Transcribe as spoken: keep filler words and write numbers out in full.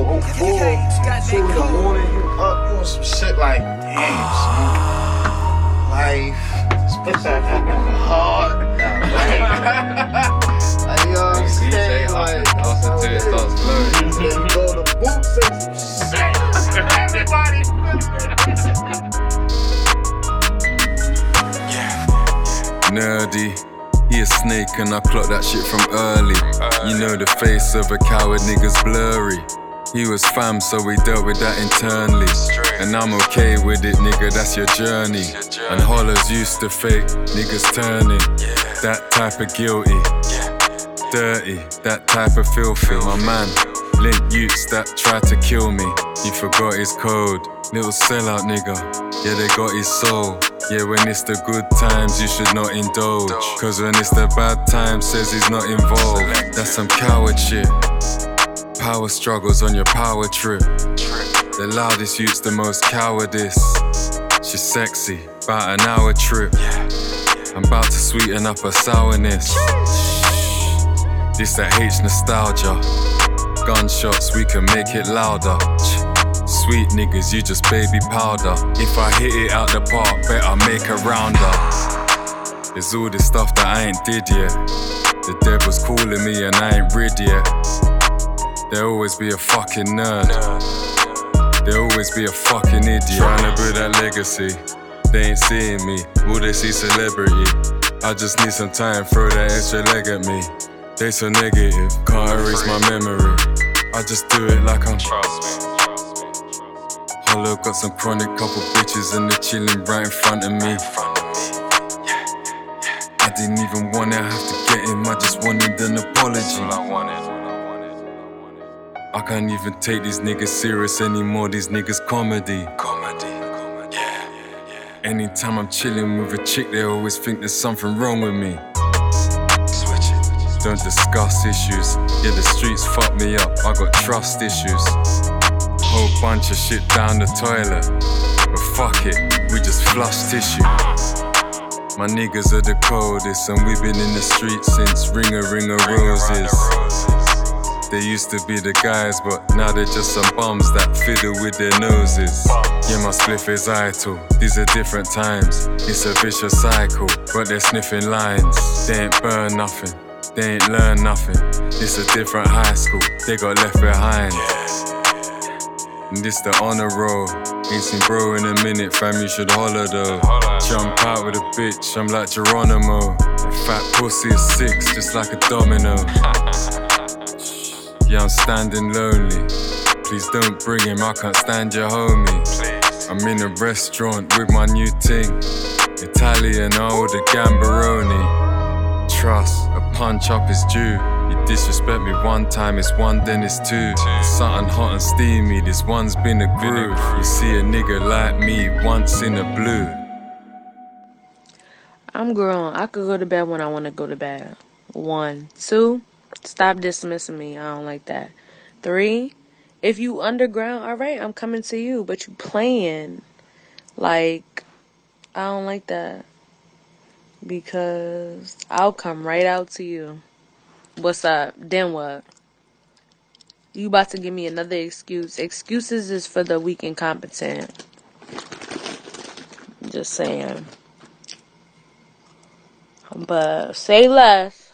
oh four, two in the morning, you up, you on some shit like, damn, son. Life is fucking hard. Like, like, you know what I'm saying? Like, after two it starts flowing. then you go to boot, say some shit. Everybody Nerdy, he a snake and I clocked that shit from early. You know the face of a coward nigga's blurry. He was fam, so we dealt with that internally. And I'm okay with it, nigga, that's your journey. And hollers used to fake, niggas turning. That type of guilty, dirty, that type of filthy. My man, link youths that tried to kill me. He forgot his code, little sellout nigga. Yeah, they got his soul. Yeah, when it's the good times, you should not indulge. Cause when it's the bad times, says he's not involved. That's some coward shit. Power struggles on your power trip. The loudest youth's the most cowardice. She's sexy, about an hour trip. I'm about to sweeten up her sourness. This that H nostalgia. Gunshots, we can make it louder. Sweet niggas, you just baby powder. If I hit it out the park, better make a rounder. There's all this stuff that I ain't did yet. The devil's calling me and I ain't rid yet. There'll always be a fucking nerd. There'll always be a fucking idiot. Trying to build that legacy. They ain't seeing me, will they see celebrity? I just need some time, throw that extra leg at me. They so negative, can't erase my memory. I just do it like I'm Hollow, got some chronic, couple bitches and they're chilling right in front of me. I didn't even wanna have to get him, I just wanted an apology. I can't even take these niggas serious anymore, these niggas comedy. Comedy, yeah, yeah. Anytime I'm chilling with a chick, they always think there's something wrong with me. Switch it. Don't discuss issues, yeah, the streets fuck me up, I got trust issues. Whole bunch of shit down the toilet, but fuck it, we just flush tissue. My niggas are the coldest, and we've been in the streets since Ring a Ring of Roses. They used to be the guys, but now they're just some bums that fiddle with their noses. Yeah, my spliff is idle, these are different times. It's a vicious cycle, but they're sniffing lines. They ain't burn nothing, they ain't learn nothing. It's a different high school, they got left behind. And this the honor roll. Ain't seen bro in a minute, fam, you should holler though. Jump out with a bitch, I'm like Geronimo. That fat pussy is six, just like a domino. Yeah, I'm standing lonely. Please don't bring him, I can't stand your homie. I'm in a restaurant with my new ting. Italian, I order Gambaroni. Trust, a punch up is due. You disrespect me one time, it's one, then it's two. It's something hot and steamy, this one's been a groove. You see a nigga like me once in a blue. I'm grown. I could go to bed when I want to go to bed. One. Two, stop dismissing me. I don't like that. Three, if you underground, all right, I'm coming to you. But you playing. Like, I don't like that. Because I'll come right out to you. What's up? Then what? You about to give me another excuse. Excuses is for the weak and competent. Just saying. But say less.